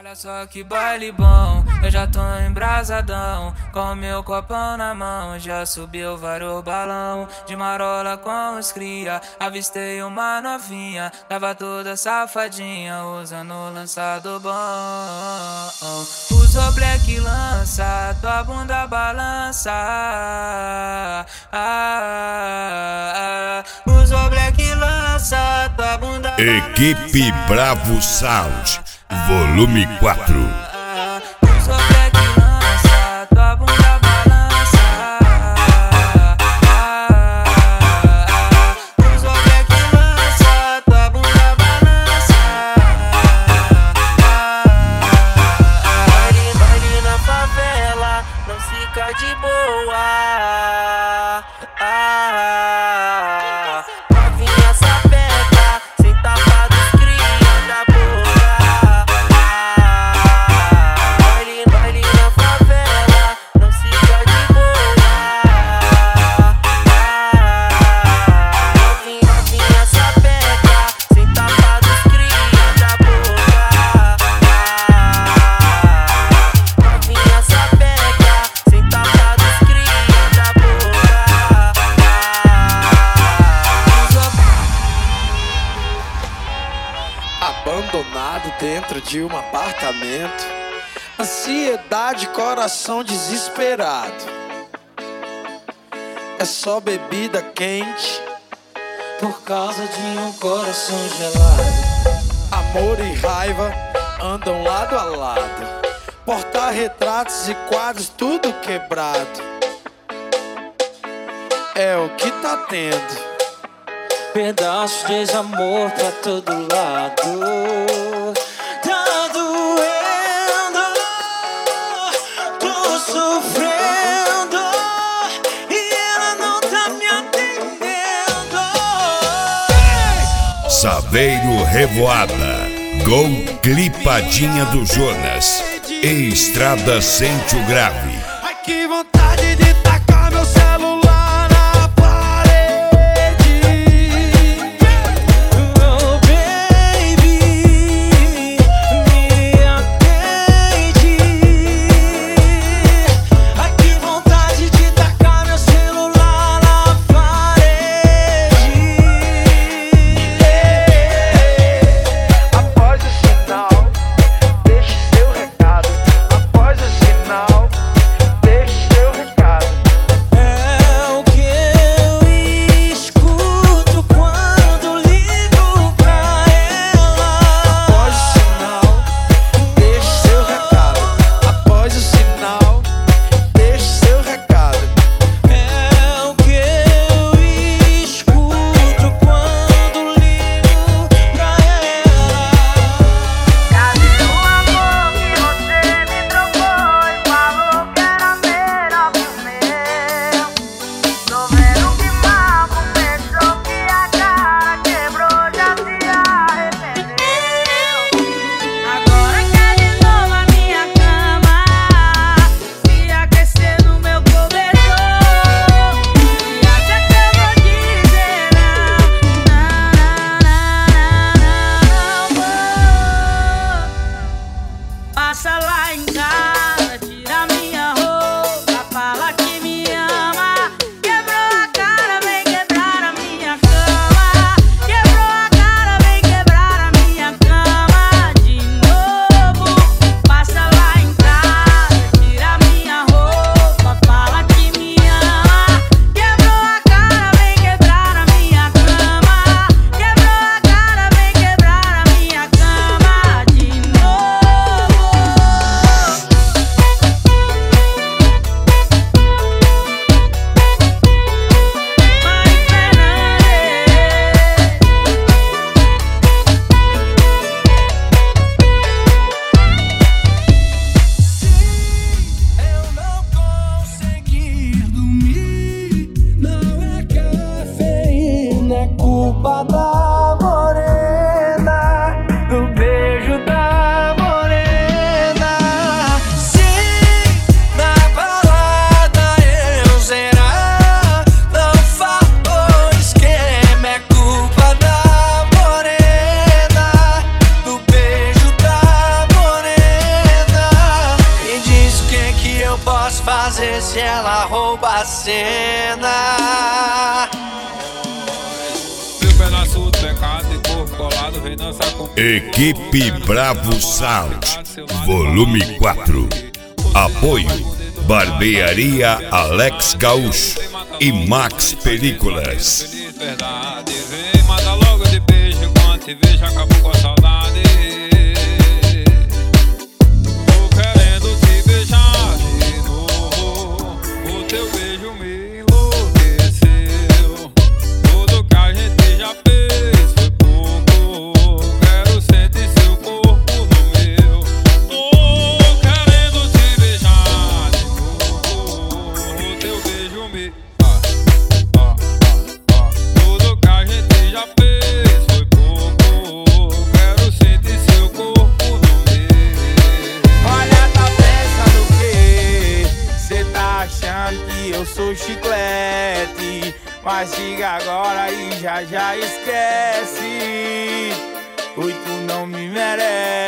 Olha só que baile bom, eu já tô embrasadão, com meu copão na mão, já subiu vários balão, de marola com os cria, avistei uma novinha, tava toda safadinha, usando o lançado bom. Usou black lança, tua bunda balança, usou black lança, tua bunda balança. Equipe Bravo Sound, volume 4. Fica de boa, novinha sapeca, sem tapa dos cria na boca. Baile na favela, não fica de boa. Novinha sapeca, sem tapa dos cria na boca. Novinha sapeca, abandonado dentro de um apartamento, ansiedade, coração desesperado. É só bebida quente por causa de um coração gelado. Amor e raiva andam lado a lado, porta-retratos e quadros tudo quebrado. É o que tá tendo, pedaços de desamor pra todo lado. Tá doendo, tô sofrendo e ela não tá me atendendo. Saveiro Revoada, Gol Clipadinha do Jonas, e Estrada Sente o Grave. Ai, que vontade de tacar meu celular. Passa lá em casa, tira minha roupa, fala que me ama. Quebrou a cara, vem quebrar a minha cama. Quebrou a cara, vem quebrar a minha cama de novo. Passa lá em casa, tira minha roupa, fala que me ama. Quebrou a cara, vem quebrar a minha cama. Quebrou a cara, vem quebrar a minha cama de novo. fazer se ela rouba a cena? Meu pedaço do pecado e corpo colado vem dançar com Equipe Bravo Sound, volume 4. Apoio Barbearia Alex Gaúcho e Max Películas. verdade. Vem, manda logo de beijo, quando te vejo acabou com a saudade. Tô querendo te beijar de novo, o teu beijo me enlouqueceu. Tudo que a gente já fez foi pouco, quero sentir seu corpo no meu. Tô querendo te beijar de novo, o teu beijo me tudo que a gente já fez foi pouco, quero sentir seu corpo no meu. Olha, tá pensando o quê? Cê tá achando que eu sou chiclete, mas diga agora e já esquece. Oi, tu não me merece.